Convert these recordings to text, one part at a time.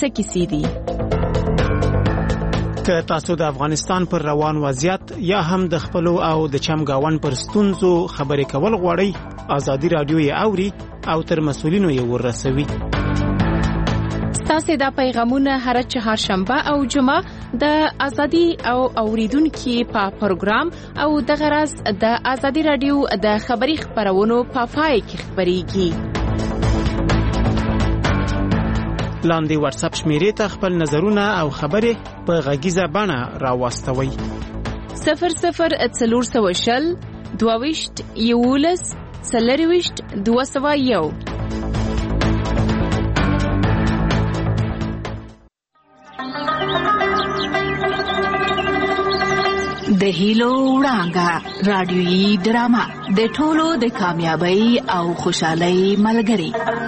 څه کیسې دي. که تاسو د افغانستان پر روان وضعیت یا هم د خپلو او د چمګاون پر ستونزو خبرې کول غواړئ، ازادي رادیو یې اوري او تر مسؤلینو یې ورسوي. ستاسو دا پیغامونه هر چهارشنبه او جمعه د ازادي او اوریدونکو په پروګرام او د غرض د ازادي رادیو د خبري خبرونو په پای کې خبريږي. لاندې واتس اپ شمیرې ته خپل نظرونه او خبرې په غږیزه بڼه راوستوئ. 0040 22 11 40 201. د هیلو وړانګه رادیويي ډرامه د ټولو د کامیابی او خوشحالۍ ملګری.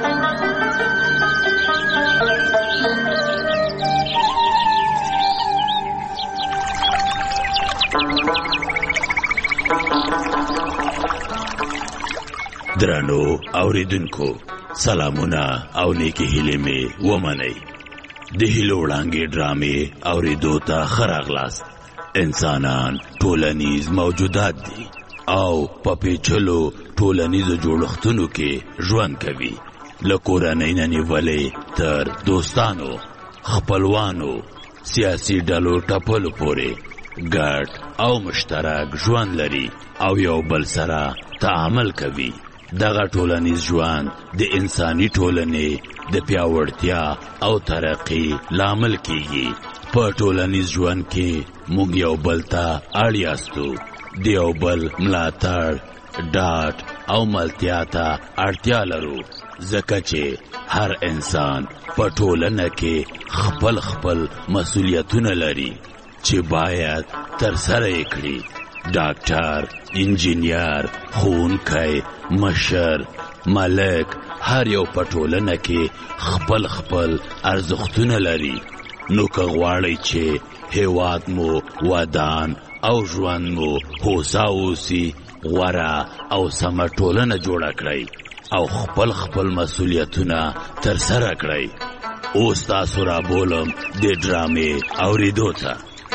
درنو اوریدونکو، سلامونه او نیکی هیلې می ومنئ. د هیلو وړانګې ډرامې اوریدو ته ښه راغلاست. انسانان ټولنیز موجودات دي او په پیچلو ټولنیزو جوړښتونو کې ژوند کوي، له کورنۍ نه نیولې تر دوستانو، خپلوانو، سیاسي ډلو ټپلو پورې ګډ او مشترک ژوند لري او یو بل سره تعامل کوي. دغه ټولنیز ژوند د انساني ټولنې د پیاوړتیا او ترقی لامل کیږي. په ټولنیز ژوند کې موږ یو بل ته اړ یاستو، د یو بل ملاتړ، ډاډ او ملتیا ته اړتیا لرو، ځکه چې هر انسان په ټولنه کې خپل خپل مسؤلیتونه لري چې باید ترسره یې کړي. ډاکټر، انجینیر، ښوونکی، مشر، ملک، هر یو په ټولنه کې خپل خپل ارزښتونه لري. نو که غواړئ چې هیواد مو ودان او ژوند مو هوسا اوسي، غوره او سمه ټولنه جوړه کړئ او خپل خپل مسؤلیتونه ترسره کړئ. اوس تاسو را بولم د ډرامې اوریدو ته.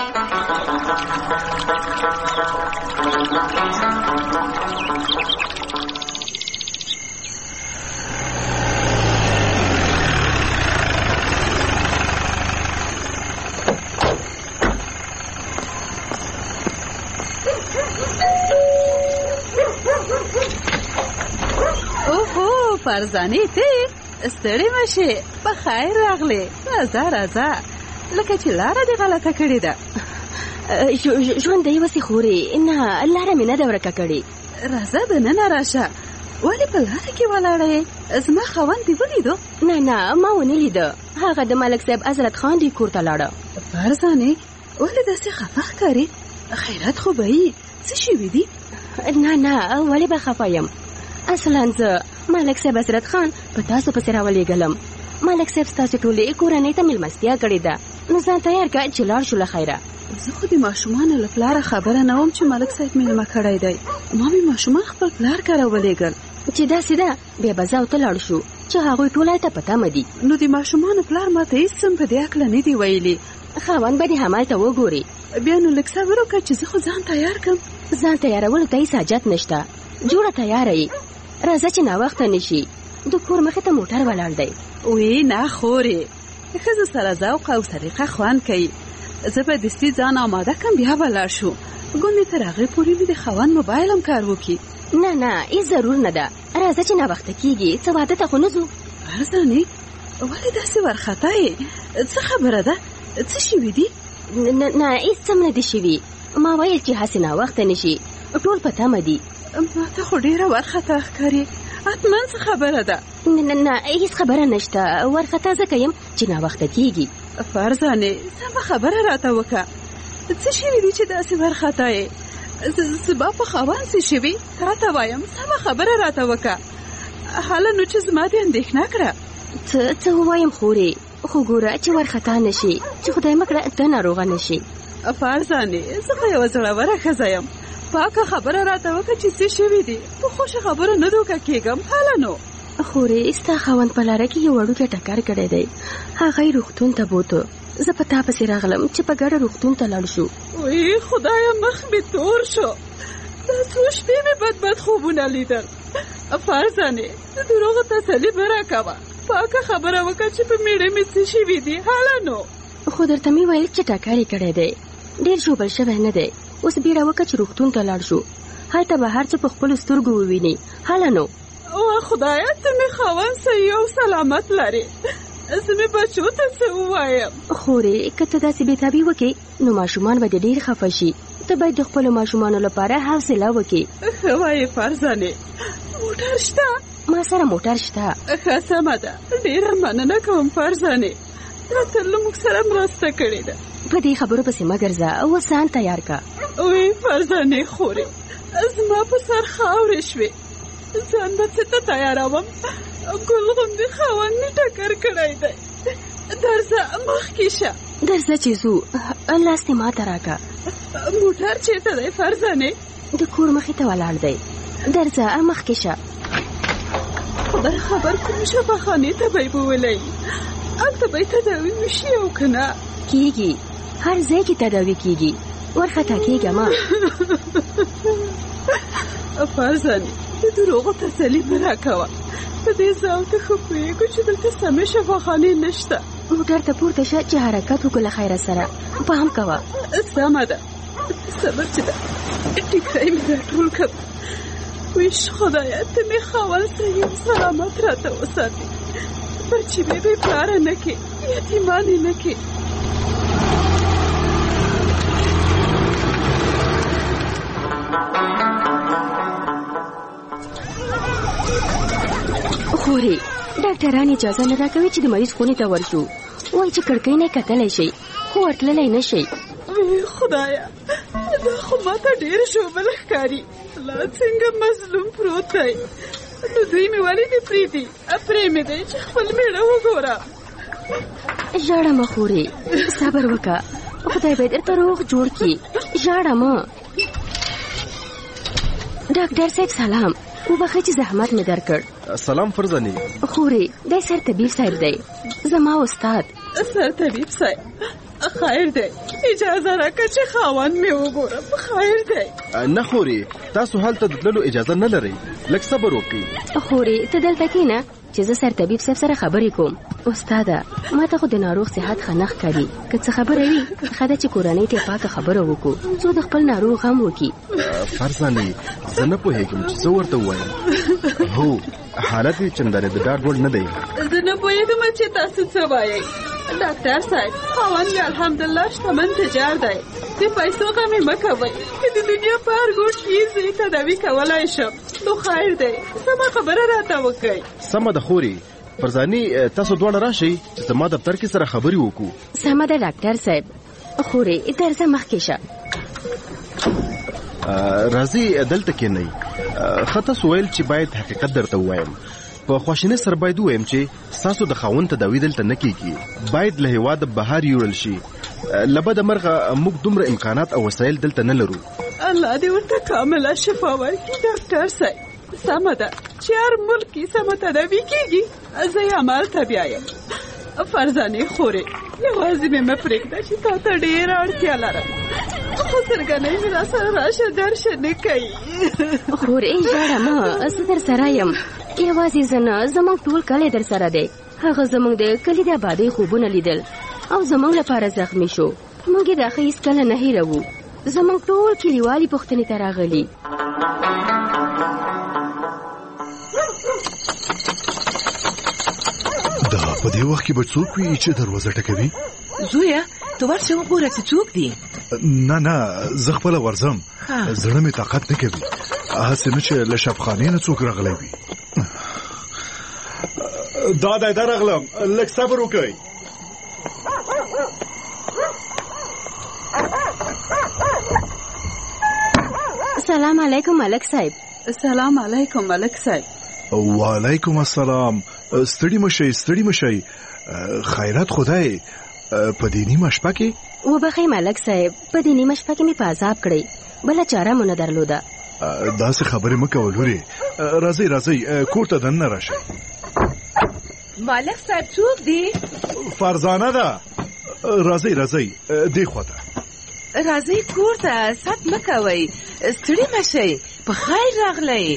فرزانه ته ستړي مشه، په خیر راغله. راځه راځه، لکه چې لاره دې غلطه کړې ده. ژوند دی وسی خوري، نه لاره مې نه ده ورکه کړې. راځه دننه راشه. ولې په لاره کې ولاړې؟ زما خاوند دې ولیدو؟ نه ما ونه لیده. هغه د ملک صاحب حضرت خان دې کور ته لاړه. فرزانه ولې داسې خفه ښکارې؟ خیرات خو به یې څه شوي دي؟ نه ولې به خفه یم؟ اصلا زه ملک صاحب حضرت خان په تاسو پسې راولېږلم. ملک صاحب ستاسو ټولې کورنۍ ته مېلمستیا کړې ده، نو ځان تیار کړه چې لاړ شو له خیره. زه خو د ماشومانو له پلاره خبره نه وم چې ملک صاحب مېلمه کړی دی. ما مې ماشومان خپل پلار کره ولېږل. چې داسې ده بیا به زه او ته لاړ شو چې هغوی ټوله ته په تمه دي. نو د ماشومانو پلار ما ته هېڅ څه په دې هکله نه دي ویلي. خاوند به دې همالته وګوري. بیا نو لږ صبر وکړه چې زه خو ځان تیار کړم. ځان تیارولو ته هېڅ حاجت نشته، جوړه تیاره یې. راځه چې ناوخته نشي، د کور مخې ته موټر ولاړ دی. وی نه خورې، ښځو سره ذوق او سلیقه خوند کوي. زه به دستي ځان آماده کړم، بیا به لاړ شو. ګوندې تر هغې پورې مې د خاوند موبایل هم کار وکړي. نه هېڅ ضرور نه ده. راځه چې ناوخته کېږي، څه واده ته خو نه ځو. فرزانې ولې داسې وارخطا یې؟ څه خبره ده؟ څه شوي دي؟ نه هېڅ څه نه دي شوي. ما ویل چې هسې ناوخته نشي، ټول په تمه دي. ما ته خو ډېره وارخطا ښکاري. حتما څه خبره ده؟ نه هېڅ خبره نشته. وارخطا ځکه یم چې ناوخته کېږي. فرزانې سمه خبره راته وکړه. څه شوي دي چې داسې وارخطا یې؟ زما په خاوند څه شوي؟ راته وایم، سمه خبره راته وکړه. حالا نو چې زما دې اندېښنه کړه. څه ووایم خورې؟ خو ګوره چې وارخطا نشي، چې خدای مه کړه ته ناروغه نشي. فرزانې زه خو یوه زړوره ښځه یم، پاکه خبره راته وکړه چې څه شوي دي. په خوښه خبره نه دوکه کېږم. حالا نو خورې ستا خاوند په لاره کې یو وړوکی ټکر کړی دی. هغه یې روغتون ته بوته. زه په تا پسې راغلم چې په ګډه روغتون ته لاړ شو. وی خدایا مخ مې تور شو. دا څو شپې مې بد خوبونه لیدل. فرزانې د دروغو تسلي به راکوه. پاکه خبره وکړه چې په میړه مې څه شوي دي. حاله نو خو درته مې ویل چې ټکر یې کړی دی. ډېر ژوبل شوی نه دی. اوس بیړه وکړه چې روغتون ته لاړ شو. هلته به هر څه په خپلو سترګو وویني. حاله نو خدایا ته مې خاوند صحیح او سلامت لرې. زه مې بچو ته څه ووایم؟ خورې که ته داسې بېتابي وکړې نو ماشومان به دې ډېر خفه شي. ته باید د خپلو ماشومانو لپاره حوصله وکړې. ښه وایې فرزانې. موټر شته؟ ما سره موټر شته. ښه سمه ده. ډېره مننه کوم فرزانې. تا تل موږ سره مرسته کړې ده. په دې خبرو پسې مه ګرځه. اوس ځان تیار که. وی فرزانې خورې زما په سر خاورې شوې. ځان به څه ته تیاروم؟ ګل غوندې خاوند مې ټکر کړی دی. درځه مخکې شه. درځه چې ځو. لاس دې ماته راکړه. موټر چېرته دی فرزانې؟ د کور مخې ته ولاړ دی. درځه مخکې شه. خبر کوم شفاخانې ته به یې بولی. هلته به یې تداوي وشي او که نه؟ کېږي. هر ځای کې تداوي کېږي. ورخطا کېږه ما. فرزانې د دروغو تسلي به راکوه. په دې ځای ته ښه پوهېږو چې دلته سمې شفاخانې نشته. موټر ته پورته شه چې حرکت وکړو له خیره سره. پام کوه. سمه ده. صبر چې ده. ټیکری مې دا ټول کړ. ویش خدایا ته مې خاوند صحیح سلامت راته وساتې. بچې مې بې پلاره نه کړې. یتیمانې نه کړې. خورې ډاکټران اجازه نه راکوي چې د مریض خونې ته ورشو. وایي چې کړکۍ نه کتلی شئ خو ورتللی نه شئ. خدایا دا خو ماته ډېر ژوبل ښکاري. لا څنګه مظلوم پروت دی. نو دوی مې ولې نه پرېږدي؟ پرېمې دی چې خپل مېړه وګوره. ژاړه مه خورې. صبر وکړه. خدای به درته روغ جوړ کړي. ژاړه مه. ډاکټر صاحب سلام. وبخئ چې زحمت مې درکړ. سلام فرزانې. خورې دی سرطبیب صاحب دی. زما استاد. سرطبیب صاحب خیر دی. اجازه راکړه چې خاوند مې وګورم. خیر دی. نه خورې تاسو هلته د تللو اجازه نه لرئ. لږ صبر وکړئ. خورې ته دلته کښېنه چې زه سرطبیب صاحب سره خبرې کوم. استاده ما ته خو د ناروغ صحت ښه نه ښکاري. که څه خبره وي ښه ده چې کورنۍ ته پاکه خبره وکړو څو د خپل ناروغ غم وکړي. فرزانې زه نه پوهېږم چې څه ورته ووایم. هو حالت یې چندانې د ډاډ وړ نه دی. زه نه پوهېږم چې تاسو څه وایئ. ډاکټر صاحب خاوند مې الحمدلله شتمن تجار دی. د پیسو غم یې مه کوئ. که د دنیا په هر ګوټ کې زه یې تداوي کولی شم نو خیر دی. سمه خبره راته وکړئ. سمه ده خورې. فرزانې تاسو دواړه راشئ چې زما دفتر کې سره خبرې وکړو. سمه ده ډاکټر صاحب. خورې درځه مخکې شه. راځئ دلته کښېنئ. ښه تاسو ویل چې باید حقیقت درته ووایم. په خواشینۍ سره باید ووایم چې ستاسو د خاوند تداوي دلته نه کېږي. باید له هېواده بهر یوړل شي. له بده مرغه موږ دومره امکانات او وسایل دلته نه لرو. الله دې ورته کامله شفا ورکړي ډاکټر صاحب. سمه ده چې هر ملک کې سمه تداوي کېږي. زه یې همالته بیایم. فرزانې خورې یوازې مې مه پرېږده چې تا ته ډېره اړتیا لرم. خو سرګنۍ مې را سره راشه درشه نه کوي. خورې ژاړه مه. زه در سره یم. یوازې زه نه زموږ ټول کلی در سره دی. هغه زموږ د کلي د آبادۍ خوبونه لیدل او زموږ لپاره زخمی شو. موږ یې دا ښه هېڅکله نه هېروو. زموږ ټول کلیوالي پوښتنې ته راغلي. دا په دې وخت کې به څوک وي چې دروازه ټکوي؟ زویه ته ورشه وګوره چې څوک دي. نه زه خپله ورځم. زړه مې طاقت نه کوي. هسې نه چې له شفخانې نه څوک راغلی وي. دا درغلم. لږ صبر وکړئ. سلام علیکم ملک صاحب. سلام علیکم ملک صاحب. وعلیکم السلام. ستړي مشئ. خیرات خدای په دې نیمه شپه کې. وبخئ ملک صاحب په دې نیمه شپه کې مې په عذاب کړی. بله چاره مو نه درلوده. داسې خبرې مه کوه لورې. راځئ کور ته دننه راشئ. مالک صاحب څوک دی؟ فرزانه ده. راځئ دې خواته. راځئ کور ته، ست مه کوئ، ستړي مه شئ، په خیر راغلی.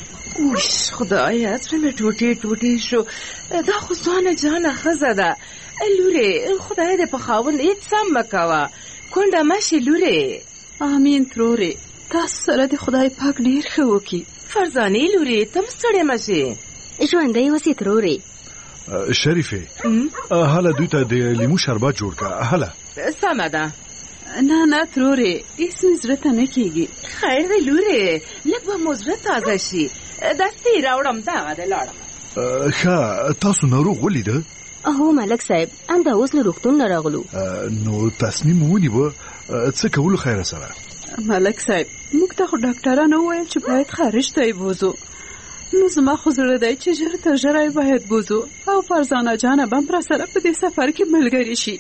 اوش خدایا زړه مې ټوټې شو. دا خو ځوانه جانه ښځه ده. لورې خدای دې په خاوند هېڅ سم مه کوه، کونډه مه شي لورې. امین ترورې، تاسو سره د خدای پاک ډېر ښه وکړي. فرزانې لورې ته هم ستړې مه شي. ژوندی اوسې ترورې. شریفې هله دوی ته د لیمو شربت جوړ کړه. هله سمه ده. نه ترورې، هېڅ مې زړه ته نه کېږي. خیر دی لورې، لږ به مو زړه تازه شي. دستې راوړم، دغه دی لاړم. ښه تاسو ناروغ ولیده؟ هو ملک صاحب، همدا اوس له روغتون نه راغلو. نو تصمیم ونیوه څه کولو خیره سره؟ ملک صاحب موږ ته خو ډاکټرانو وویل چې باید خارج ته یې بوځو. نو زما خو زړه دی چې ژر تر ژره یې باید بوځو او فرزانه جانه به هم راسره په دې سفر کې ملګري شي.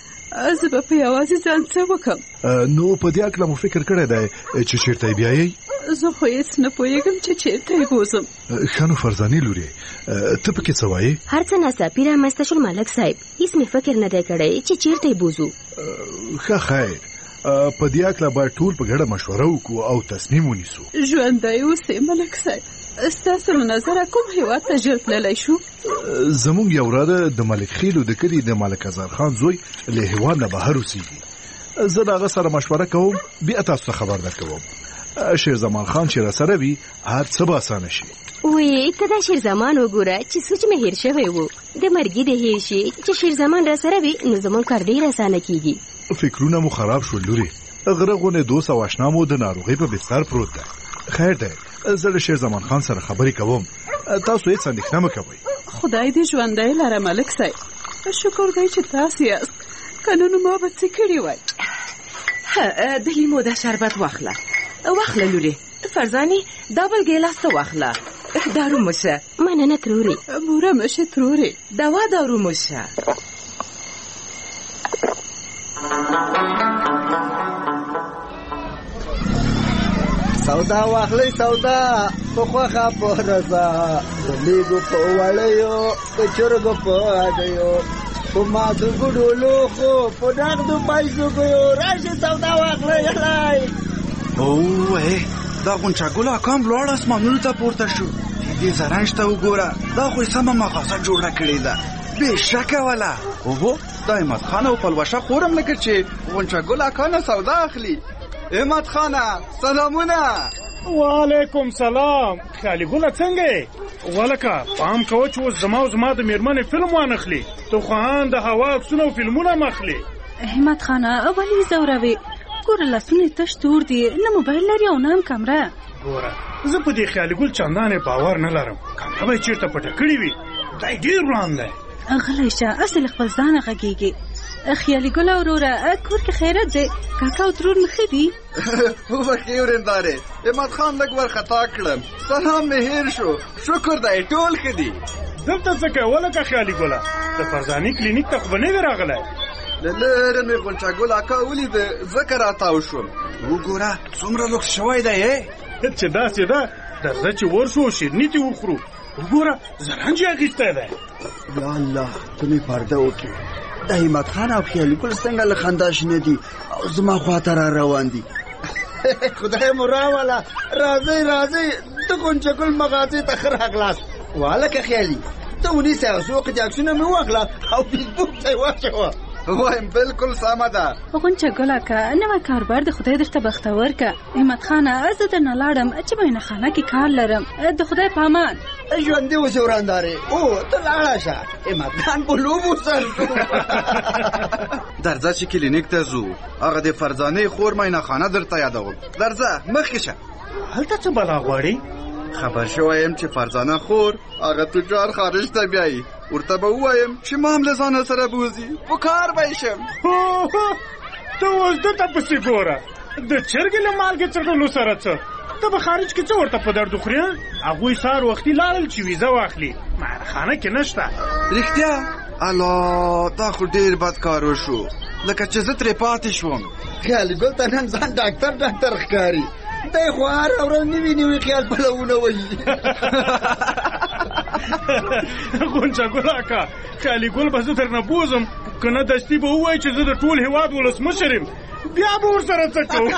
زه به په یوازې ځان څه وکړم؟ نو په دې هکله مو فکر کړی دی چې چېرته یې بیایئ؟ زه خو هېڅ نه پوهېږم چې چېرته یې بوځم. ښه نو فرزانې لورې ته پکې څه وایې؟ هر څه ناڅاپي رامنځته شول ملک صاحب، هېڅ مې فکر نه دی کړی چې چېرته یې بوځو. ښه خیر، په دې هکله باید ټول په ګډه مشوره وکړو او تصمیم ونیسو. ژوندی اوسې ملک صاحب، ستاسو له نظره کوم هېواد ته ژر تللی شو؟ زموږ یو وراده د ملک خیلو د کلي د ملک ازار خان زوی له هېواد نه بهر اوسېږي. زه د هغه سره مشوره کوم، بیا تاسو ته خبر درکوم. شیر زمان خان چې راسره وي هر څه به اسانه شي. وی ته دا شیر زمان وګوره چې سوچ مې هېر شوی و. د مرګي د هېر شي چې شیر زمان راسره وي نو زموږ کار ډېر اسانه کېږي. فکرونه مو خراب شول لورې. غره غونې دوست او اشنا مو د ناروغۍ په بستر پروت ده. خیر دی، زه د شیر زمان خان سره خبرې کوم، تاسو هېڅ اندېښنه مه کوئ. خدای دې ژوندی لره ملک صاحب. شکر دی چې تاسو یاست، که نه نو ما به څه کړي وای. د لیمو دا شربت واخله لورې. فرزانې دا بل ګیلاس ته واخله. دارو مشه. مننه ترورې. بوره مشه ترورې. دوا دارو مشه. سودا واخلې سودا په خوخه په رضا، د لیګو په وړیو د چرګو په هډیو، په ماتو ګډولو خو په نغدو پیسو کوو. راشي سودا واخلې یلای. اوه دا غونچه ګل اکام لوړ اسمانونو ته پورته شو. دې زرنج ته وګوره، دا خو یې سمه مغازه جوړه کړې ده. بې شکه وله. اوهو دا احمد خان او پلوشه خورم لکه چې غونچه ګل اکا نه سودا اخلي. احمد خانه سلامونه. وعلیکم سلام. خیالي ګله څنګه یې؟ ولکه پام کوه چې اوس زما د میرمنې فلم وانخلي. تو خواهان د هوا عکسونه او فلمونه مخلي. احمد خانه ولې ځوروې؟ ګوره لاسونه تش تور دي، نه موبایل لري او نه هم کمره. ګوره زه په دې خیالي ګل چندانې باور نه لرم. کمره به یې چېرته پټه کړې وي. دی ډېر وران دی. غلی شه، اصل خپل ځانه غږېږي. خیالي ګله وروره کور کې خیرت دی؟ کاکا او ترور مې ښه دي؟ وبخښې ورېندارې، احمد خان لږ ورخطا کړم، سلام مې هېر شو. شکر دی ټول ښه دي. دلته څه کوې ولکه خیالي ګله؟ د فرزانې کلینیک ته خو به نه وې راغلی؟ له لرې مې غونچه ګل اکا ولیده، ځکه راتاو شوم. وګوره څومره لوکس شوی دی. چې داسې ده درځه چې ورشو او شیرني دې وخورو. وګوره زرنج یې اخیستی دی. یا الله ته مې پرده وکړې. د همت خان او خیالي ګل څنګه له خندا شنه دي او زما خواته را روان دي. خدای مو راوله. راځئ د غونچه ګل مغازې ته ښه راغلاست. وهلکه خیالي ته ونیسه او څو قطعې عکسونه مې واخله او فیسبوک ته یې واچوه. وایم بالکل سمه ده. غونچه ګله که نوی کاربار د خدای درته بختور که. احمد خانه زه درنه لاړم چې مینه خانه کې کار لرم. د خدای په امان. ژوندی اوسې ورندارې. او ته لاړه شه، احمد خان په لوبو سر شو. درځه چې کلینیک ته ځو. هغه د فرزانې خور مینه خانه درته یادوم. درځه مخکې شه. هلته څه بلا غواړي؟ خبر شوی یم چې فرزانه خور هغه تجار خارج ته بیایي. ورته به ووایم چې ما هم له ځانه سره بوځي، په کار به یې شم. ته اوس ده ته پسې ګوره، د چرګې له مالګې څټلو سره څه؟ ته به خارج کې څه ورته په درد وخورې؟ هغوی سهار وختي لاړل چې ویزه واخلي. خانه کې نشته. رښتیا؟ الله دا خو ډېر بد کار وشو، لکه چې زه ترې پاتې شوم. خیالي ګل ته نن ځان ډاکټر ښکاري. دی خو هره ورځ نوي نوي خیال پلونه وایي. غونچه ګل اکا، خیالي ګل به زه درنه بوزم، که نه دستي به ووایي چې زه د ټول هېواد ولسمشر یم، بیا به ورسره څه کوو.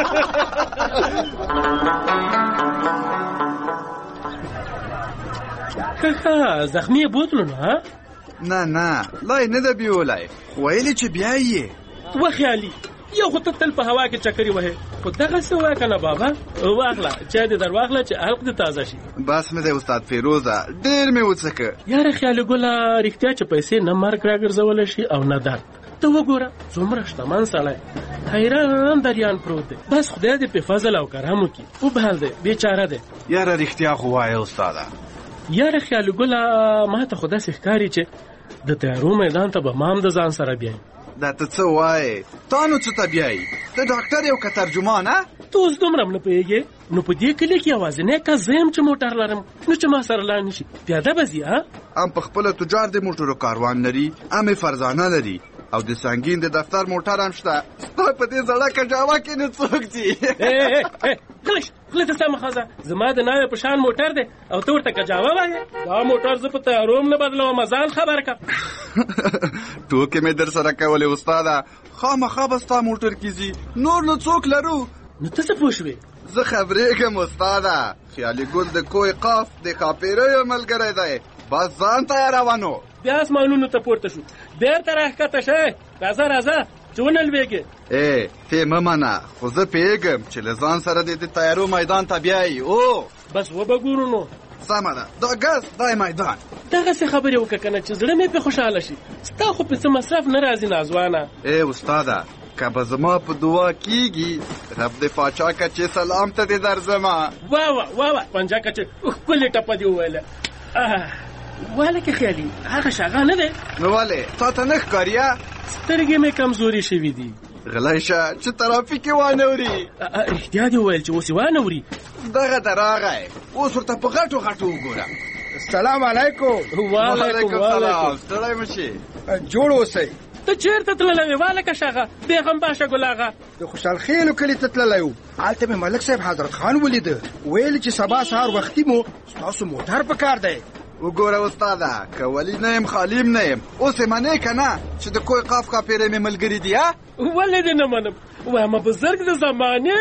کاکا زخمي یې بوتلو نه؟ نه لا یې نه ده بیولی، خو ویلې چې بیا یې وخیالي یو خو ته تل په هوا کې چکرې وهې، خو دغسې وایه که نه بابا. واخله چای دې در واخله چې حلق دې تازه شي. بس مې دی استاد فیروزه، ډېر مې وڅکه. یاره خیالي ګله رښتیا چې پیسې نه مرګ راګرځولی شي او نه درد. ته وګوره څومره شتمن سړی، حیران دریان پروت دی، بس خدای دې په فضل او کرم وکړي. وبهل دی بیچاره دی. یاره رښتیا خو وایه استاده. یاره خیالي ګله ما ته خو داسې ښکاري چې د تیارو میدان ته به مام د ځان سره بیایي. دا ته څه وایې؟ تا نو څه ته بیایي؟ ته ډاکټر یو که ترجمان؟ ته اوس دومره هم نه پوهېږې؟ نو په دې کلي کې یوازینی کس زه یم چې موټر لرم، نو چې ما سره لاړ نه شي پیاده به ځي. ام په خپله تجار د موټرو کاروان لري، ام یې فرزانه لري، او د سنګین د دفتر موټر هم شته. ستا په دې زړه کجاوه کې نه څوک ځي. خله ته سمه ښځه، زما د ناوې په شان موټر دی او ته ورته کجاوه وایې؟ دا موټر زه په تیارو هم نه بدلوم، ځان خبر کړه. ټوکې مې در سره کولې استاده، خامخا به ستا موټر کې ځي، نور نو څوک لرو. نو ته څه پوه شوې؟ زه خبرېږم استاده، خیالي ګل د کوی قاف د ښاپېریو ملګری دی، بس ځان تیاروانو. بیا اسمانونو ته پورته شو، بېرته راښکته شئ. راځه چې ونه لوېږې. ته مه منه، خو زه پوهېږم چې له ځان سره دې د تیارو میدان ته بیایي. بس وبه ګورو نو. سمه ده، دا ګز دا میدان. دغسې خبرې وکړه که نه چې زړه مې پې خوشحاله شي. ستا خو په څه مصرف نه راځي نازوانه. استاده که به زما په دعا کېږي، رب د پاچا کچې سلام ته دې درځمه. واه پنجه کچې ښکلې ټپه دې وویله. واله کې خیالي هغه شاغه نه دی. نو ولې تا ته نه ښکاري؟ سترګې مې کمزوري شوي دي. غلی شه چې ترافیک یې وانه وري. رښتیا دې وویل چې اوس یې وانه وري. دغه ته راغی، اوس ورته په غټو وګوره. السلام علیکم. وعلیکم السلام. ستړی مه شي، جوړ اوسئ. ته چېرته تللی وې والکه شاغه بیغم باشه ګل آغا؟ د خوشحال خیلو کلي ته تللی و، هلته مې ملک صاحب حضرت خان ولیده، ویل چې سبا سهار وختي مو ستاسو موټر په کار دی. وګوره استاده، که ولی نه یم خالیم نه یم، اوس یې منې که نه چې د کوی قاف ښاپېری مې ملګري دي؟ ولې دې نه منم، وایم بزرګ د زمانې.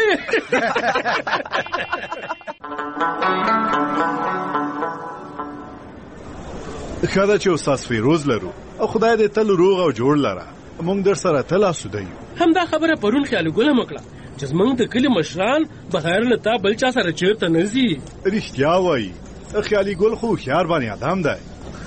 ښه ده چې استاد فیروز لرو او خدای دې تل روغ او جوړ لره، موږ در سره تل اسوده یو. همدا خبره پرون خیالي ګل هم وکړه چې زموږ د کلي مشران بغیر له تا بل چا سره چېرته نه ځي. رښتیا وایي، خیالي ګل خو هوښیار باندې ادم دی.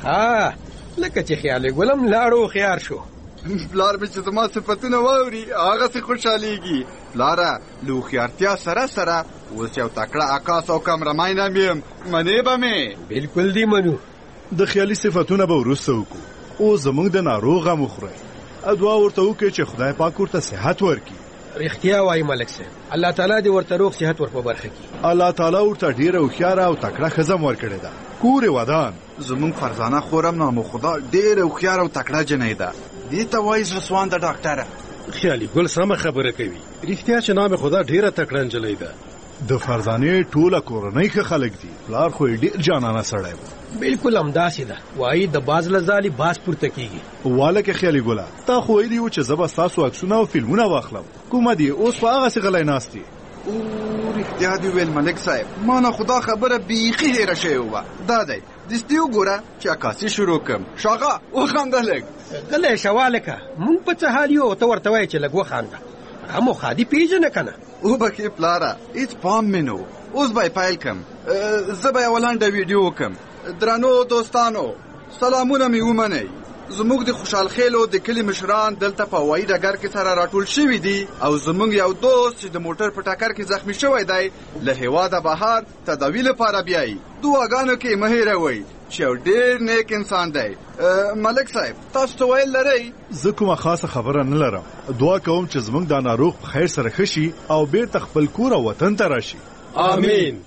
لکه چې خیالي ګل هم لاړ هوښیار شو. پلار مې چې زما صفتونه واوري هغسې خوشحالیږي. پلاره له هوښیارتیا سره سره اوس یو تکړه عکاس او کمرمین هم یم، منې به مې؟ بلکل دې منو. د خیالي صفتونه به وروسته وکړو، اوس زموږ د ناروغ غم وخورئ، دعا ورته وکړئ چې خدای پاک ورته صحت ورکړي. رښتیا وایي ملک صاحب، الله تعالی دې ورته روغ صحت ور په برخه کړي. الله تعالی ورته ډېره هوښیاره او تکړه ښځه هم ورکړې ده، کور یې ودان. زموږ فرزانه خورم نامو خدا ډېره هوښیاره او تکړه جنۍ ده، دې ته وایي زړه سوانده ډاکټره. خیالي ګل سمه خبره کوي، رښتیا چې نام خدا ډېره تکړه نجلۍ ده. د فرزانې ټوله کورنۍ ښه خلک دي، پلار خو یې ډېر جانانه سړی و. بلکل همداسې ده، وایي د باز له ځالې باز پورته کېږي. والکه خیالي ګله، تا خو ویلي و چې زه به ستاسو عکسونه او فلمونه واخلم، کومه دي اوس په هغسې غلی ناست دي؟ رښتیا دې ویل ملک صاحب، ما نه خدا خبره بیخي هېره شوې وه. دا دی دستي وګوره چې عکاسي شروع کړم. شاغه وخانده لږ. غلی شه والکه، مونږ په څه حال یو، ته ورته وایې چې لږ وخانده. هغه مو خادي پېژنه که نه؟ وبښې پلاره، هېڅ پام مې نه و. اوس به یې پیل کړم. زه به یوه لنډه ویډیو وکړم. درنو دوستانو، سلامونه مې ومنئ. زموږ د خوشحال خیلو د کلي مشران دلته په هوایي ډګر کې سره راټول شوي دي، او زموږ یو دوست چې د موټر په ټکر کې زخمی شوی دی له هېواده بهر تداوي لپاره بیایي. دعاګانو کې مه هېروئ چې یو ډېر نیک انسان دی. ملک صاحب تاسو څه ویل لرئ؟ زه کومه خاصه خبره نه لرم، دعا کوم چې زموږ دا ناروغ په خیر سره ښه شي او بېرته خپل کور او وطن ته راشي. آمین.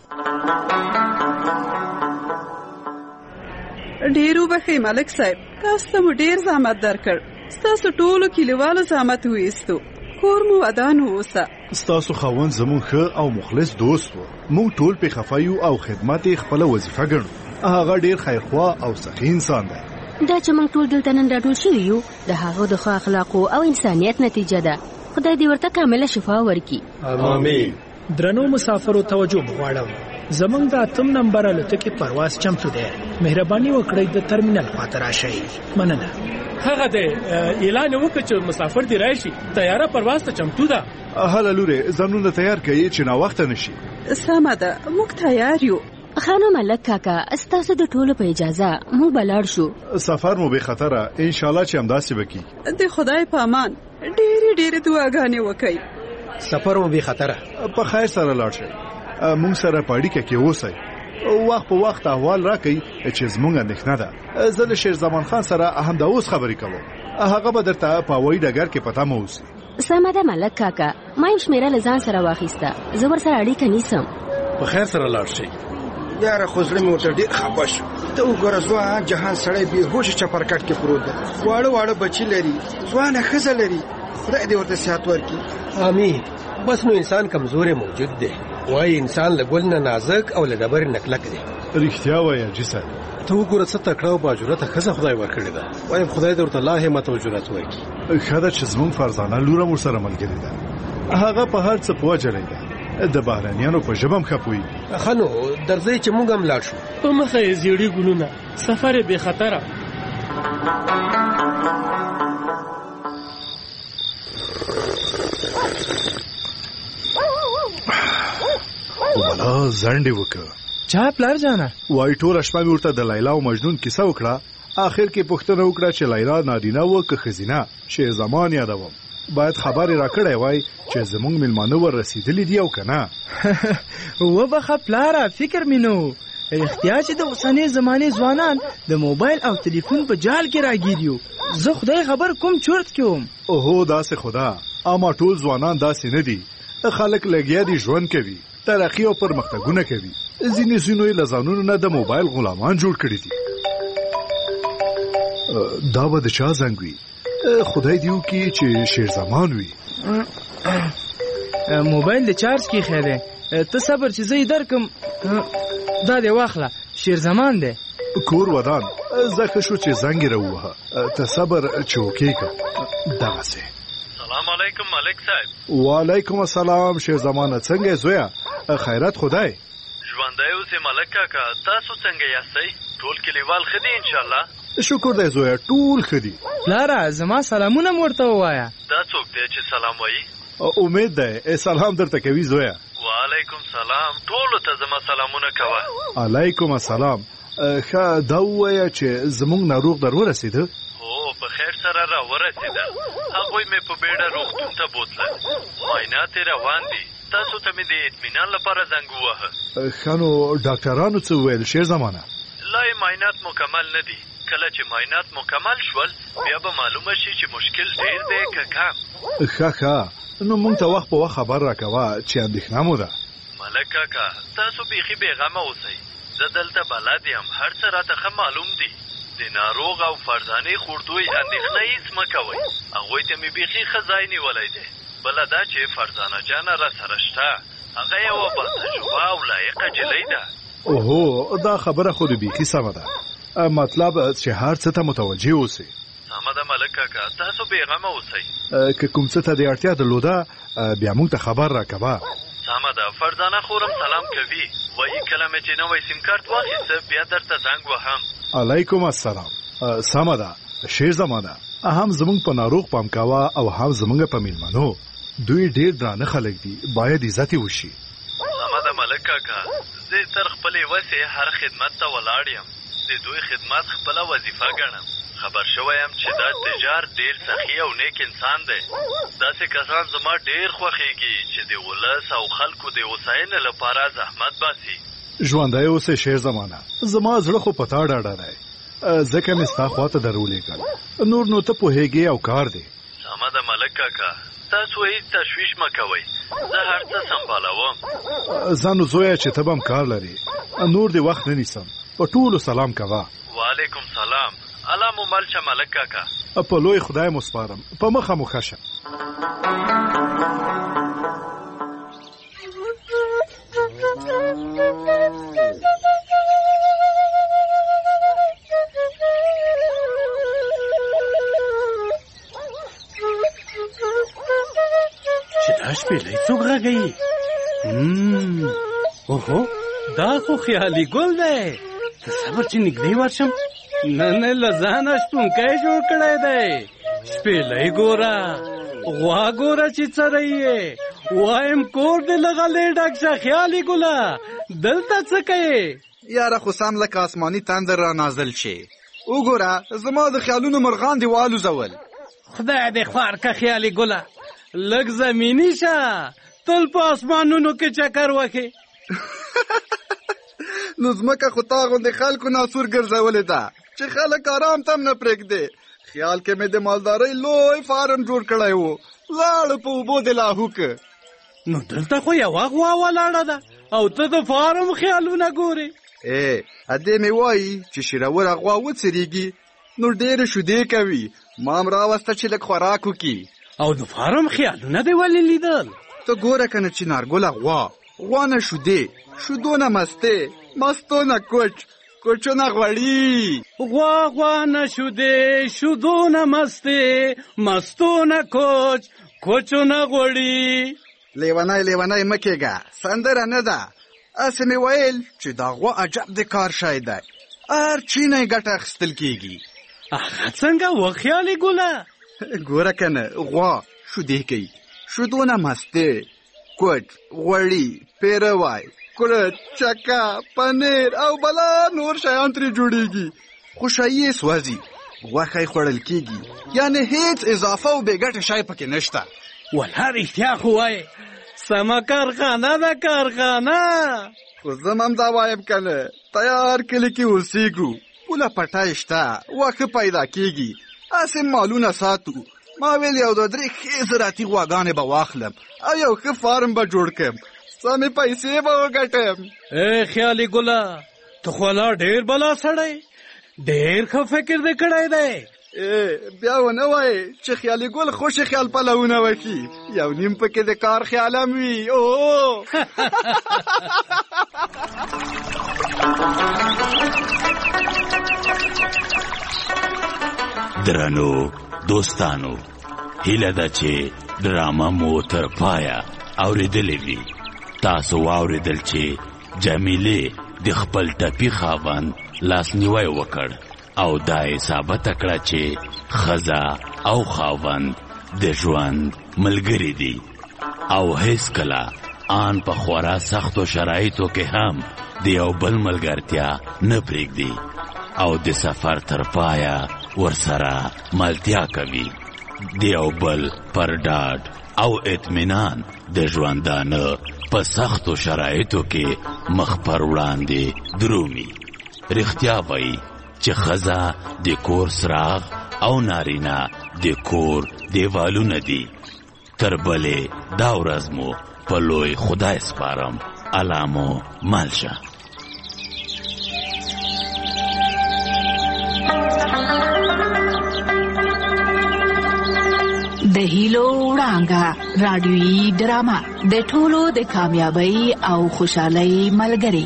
ډېر وبښئ ملک صاحب، تاسو ته مو ډېر زحمت درکړ، ستاسو ټولو کلیوالو زحمت وایستو، کور مو ودان اوسه، ستاسو خاوند زمون ښه او مخلص دوست و. موږ ټول په خفایو او خدمت خپل وظیفه ګڼو. هغه ډیر خیرخوا او سخی انسان دی. دا چې موږ ټول دلته نن راټول شوي یو د هغه د ښه اخلاقو او انسانیت نتیجه ده. خدای دې ورته کامله شفا ورکړي. آمین. درنو مسافرو توجه غواړم. زمونږ د 8 نمبر الوتکې پرواز چمتو دی. مهرباني وکړئ د ترمینل خواته راشئ. مننه. هغه د اعلان وکړ چې مسافر دی راشي. طیاره پرواز ته چمتو ده. هله لورې ځانونه تیار کړئ چې نا وخت نشي. سمه ده موږ تیار یو. خانو ملک کاکا ستاسو د ټولو په اجازه موږ بلاړ شو. سفر مو به خطره ان شاء الله چې همداسې وکړي. د خدای په امان ډېرې دعاګانې وکړئ. سفر مو به خطره. په خیر سره لاړ شئ. مونږ سره په اړیکه کې اوسئ. وخت په وخت احوال راکړئ چې زمونږ اندېښنه ده. زه د شیر زمان خان سره هم دا اوس خبرې کوم. هغه به درته په هوایي ډګر کې پته مو اوسي. سمه ده ملک کاکا. ما یو شمیره له ځان سره واخیسته. زه ورسره اړیکه نیسم. په خیر سره لاړ شئ. یاره خو زړه مې ورته ډېر خفه شو. ته وګوره ځوان جهان سړی بېهوشه چپرکټ کې پروت دی. واړه بچي لري. ځوانه ښځه لري. خدای دې ورته صحت ورکړي. آمین. بس نو انسان کمزورې موجود دی. وای انسان له ګل نه نازک او له ډبرې نه کلک دی. رښتیا وایه جسد. ته وګوره څه تکړه او باجرته ښځه خدای ورکړې ده. وایم خدای دې ورته لا همت او جرأت ورکړي. ښه ده چې زموږ فرزانه لوره مو سره ملګرې ده. هغه په هر څه پوه جړی ده. د بهرنیانو په ژبه هم ښه پوهېږي. ښه نو درځئ چې موږ هم لاړ شو. په مخه یې زیړي ګلونه. سفر یې بې خطره. ولا زنډې وکړه. چا پلار جانا؟ وای ټوله شپه مې ورته د لیلا او مجنون کیسه وکړه. آخر کې پوښتنه وکړه چې لیلا نارینه و که ښځینه. شیر زمان یادوم. باید خبرې راکړی وای چې زمونږ مېلمانه ور رسېدلي دي او که نه. وبخه پلاره فکر مې نه و. رښتیا چې د اوسنۍ زمانې ځوانان د موبایل او تلیفون په جال کې راګیر یو. زه خدای خبر کوم چورت کې وم. اوهو داسې خدا. اما ټول ځوانان داسې نه دي. خلک لګیا دي ژوند کوي. ترقی او پرمختګونه کوي. ځینې یې له ځانونو نه د موبایل غلامان جوړ کړي دي. دا به د چا زنګ وي؟ خدای دې وکړي چې شیر زمان وي. موبایل د چارج کې خیره. ته صبر چې زه یې درکم. دا دې واخله شیر زمان دی. کور ودان زکه شو چې زنګ راووهه. ته صبر چې وکړې دغسې. سلام علیکم ملک صاحب. وعلیکم السلام شیر زمانه. څنګه زویا؟ خیرت خدای. ژوندی اوسې ملک کاکا. تاسو څنګه یاستئ؟ ټول کلیوال ښه دي انشاءالله؟ شکر دی زویا ټول ښه دي. پلاره زما سلامونه م ورته ووایه. دا څوک دی چې سلام وایي؟ امید دی سلام درته کوي زویا. وعلیکم سلام. ټولو ته زما سلامونه کوه. علیکم السلام. ښه دا ووایه چې زمونږ ناروغ در ورسېده؟ هو په خیر سره را ورسېده. هغوی مې په بیړه روغتون ته بوتلل. معاینات یې روان دي. تاسو ته مې د اطمینان لپاره زنګ ووهه. ښه نو ډاکټرانو څه وویل شیر زمانه؟ لا یې معاینات مکمل نه دي. کله چې معاینات مکمل شول بیا به معلومه شي چې مشکل ډېر دی که کم. ښه نو موږ ته وخت په وخت خبر راکوه چې اندېښنه مو ده. ملک کاکا تاسو بیخي بېغمه اوسئ. زه دلته بلد یم. هر څه راته ښه معلوم دي. د ناروغ او فرزانې خوردوی اندېښنه هېڅ مه کوئ. هغوی ته مې بیخي ښه ځای نیولی دی. بله دا چې فرزانه جانه را سره شته. هغه یوه باتجربه او لایقه نجلۍ ده. اوهو دا خبره خو د بیخي سمه ده. مطلب چې هر څه ته متوجه اوسئ. سمه ده ملک کاکا. تاسو بېغمه اوسئ. که کوم څه ته د اړتیا درلوده بیا موږ ته خبر راکوه. سمه ده. فرزانه خورم سلام کوي. وایي کله مې چې نوی سیم کارت واخیسته بیا درته زنګ وهم. علیکم السلام. سمه ده شیر زمانه. هم زمونږ په ناروغ پام کوه او هم زمونږ په میلمنو. دوی ډېر درانه خلک دي. باید عزت یې وشي. سمه ده ملک کاکا. زه تر خپلې وسې هر خدمت ته ولاړ یم. د دوی خدمت خپله وظیفه ګڼم. خبر شوی یم چې دا تجار ډېر سخي او نیک انسان دی. داسې کسان زما ډېر خوښېږي چې د ولس او خلکو د هوساینې لپاره زحمت باسي. ژوندی اوسې شیر زمانه. زما زړه خو په تا ډاډه دی. ځکه مې ستا خواته در ولېږل. نور نو ته پوهېږې او کار دی. سمه ده ملک کاکا. تاسو هېڅ تشویش مه کوئ. زه هر څه سمبالوم. ځه نو زویه چې ته به هم کار لرې. نور دې وخت نه نیسم. په ټولو سلام کوه. وعلیکم سلام. الله مو مل شه ملک کاکا. په لوی خدای مو سپارم. په مخه مو ښه شه. شپېلۍ څوک غږوي؟ اوهو دا خو خیالي ګل دی. ته صبر چې نږدې ورشم. نه له ځانه شپونکی جوړ کړی دی. شپېلۍ ګوره، غوا ګوره چې څرې یې. وایم کور دې له غلې ډک شه خیالي ګله. دلته څه کوې؟ یاره خو سم لکه آسماني تندر را نازل شي. وګوره زما د خیالونو مرغان دې والوزول. خدای دې خوار که خیالي ګله. لږ زمیني شه، تل په اسمانونو کې چکر وکې. نو ځمکه خو تا غوندې خلکو ناسور ګرځولې ده چې خلک آرام تم نه پرېږدي. خیال کې مې د مالدارۍ لوی فارم جوړ کړی و، لاړ په اوبو دې لاهو که. نو دلته خو یوه غوا ولاړه ده او ته د فارم خیالونه ګورې. ادې مې وایي چې شیروره غوا وڅرېږي نو ډېرې شیدې کوي. ما هم راوسته چې لږ خوراک وکړي. او د فارم خیالونه دې ولې لیدل؟ ته ګوره که نه چې نارګله غوا نه شیدې، شیدو نه مستې، مستو نه کوچ، کوچو نه غوړي. غوا نه شیدې، شیدو نه مستې، مستو نه کوچ، کوچو نه غوړي. لیونی مه کېږه، سندره نه ده. اسې مې ویل چې دا غوا عجب د کار شی دی. هر چی نه یې ګټه اخیستل کېږي. هغه څنګه و خیالي ګله؟ ګوره که نه غوا شیدې کوي، شیدو نه مستې، کوچ، غوړي، پیروی، کورت، چکه، پنیر او بلا نور شیان ترې جوړېږي. خوشایي یې سوځي، غوښه یې خوړل کېږي. یعنې هیڅ اضافه او بې ګټې شی پکې نشته. والله رښتیا خو وایې، سمه کارخانه ده کارخانه. خو زه هم دا وایم که نه، تیار کلي کې اوسېږو، پوله پټی شته، واښه پیدا کېږي، هسې مالونه ساتو. ما ویل یو 2-3 ښې زراعتي غواګانې به واخلم او یو ښه فارم به جوړ کړم، سمې پیسې به وګټم. خیالي ګله، ته خو لا ډېر بلا سړی، ډېر ښه فکر دې کړی دی. بیا ونه وایې چې خیالي ګل خوشې خیال پلونه وکړي، یو نیم پکې د کار خیال هم وي. درنو دوستانو، هیله ده چې ډرامه مو تر پایه اورېدلې وي. تاسو واورېدل چې جمیلې د خپل ټپي خاوند لاسنیوی وکړ او دا یې ثابته کړه چې ښځه او خاوند د ژوند ملګري دي او هیڅکله آن په خورا سختو شرایطو کې هم د یو بل ملګرتیا نه پرېږدي او د سفر تر پایه ورسره ملتیا کوي. د یو بل پر ډاډ او اطمینان د ژوندانه په سختو شرایطو کې مخ پر وړاندې درومي. رښتیا وایي چې ښځه د کور څراغ او نارینه د کور دیوالونه دي. تر بلې دا ورځ مو په لوی خدای سپارم. الله مو مل شه. د هیلو وړانګه رادیویي ډرامه د ټولو د کامیابی او خوشحالۍ ملګری.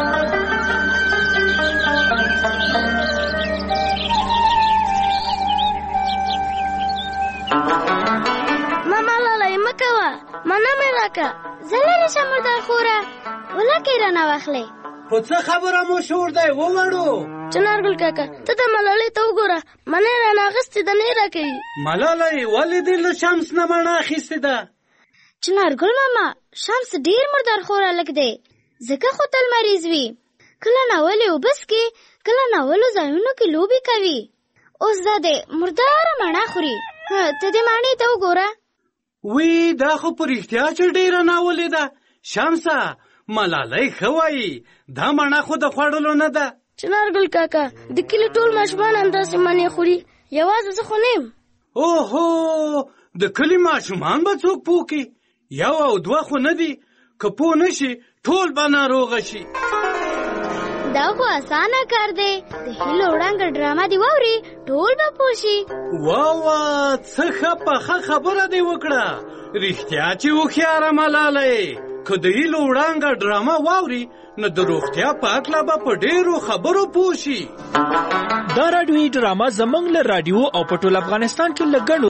ماما لالی مکوه، منه مې راکه، زه لرې شم مردار خوره، ولکې رانه واخلې. په څه خبره مو شور دی ووړو؟ چنارګل کاکا، ته د ملالۍ ته وګوره، منه رانه اخیستې ده، نه یې راکوي. ملالۍ ولې دې له شمس نه مڼه اخیستې ده؟ چنارګل ماما، شمس ډېر مردار خوره هلک دی، ځکه خو تل مریض وي. کله ناولې اوبه څښي، کله ناولو ځایونو کې لوبې کوي. اوس دا دی مرداره مڼه خوري. ته دې مڼې ته وګوره. وی دا خو په رښتیا چې ډېره ناولې ده. شمسه، ملالۍ ښه وایي، دا مڼه خو د خوړلو نه ده. چنارګل کاکا، د کلي ټول ماشومان همداسې مڼې خوري، یوازې زه خو نه یم. اوهو، د کلي ماشومان به څوک پوه کړي؟ 1 او 2 خو نه دي، که پوه نه شي ټول به ناروغه شي. دا خو اسانه کار دی، د هیلو وړانګه ډرامه دې واوري، ټول به پوه شي. واه، څه ښه پخه خبره دې وکړه. رښتیا چې هوښیاره ملالۍ، که د هیلو وړانګه ډرامه واوري نو د روغتیا په هکله به په ډېرو خبرو پوه شي. دا راډیویي ډرامه زموږ له راډیو او په ټول افغانستان کې له ګڼو